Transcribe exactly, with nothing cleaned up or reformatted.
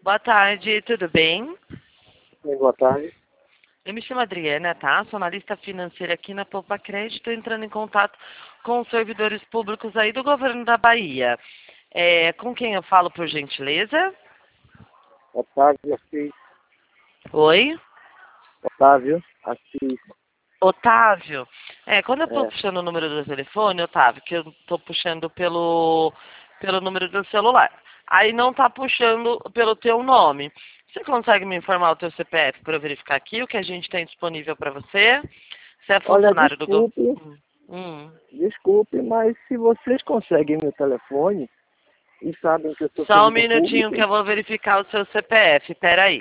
Boa tarde, tudo bem? Oi, boa tarde. Eu me chamo Adriana, tá? Sou analista financeira aqui na Poupa Crédito, entrando em contato com os servidores públicos aí do governo da Bahia. É, com quem eu falo, por gentileza? Otávio Assis. Oi? Otávio Assis. Otávio. É, quando eu estou É, puxando o número do telefone, Otávio, que eu estou puxando pelo, pelo número do celular, aí não está puxando pelo teu nome. Você consegue me informar o teu C P F para eu verificar aqui o que a gente tem disponível para você? Você é olha, funcionário do governo? desculpe, Hum. desculpe, mas se vocês conseguem meu telefone e sabem que eu sou Só um servidor minutinho que público, eu vou verificar o seu C P F. Peraí.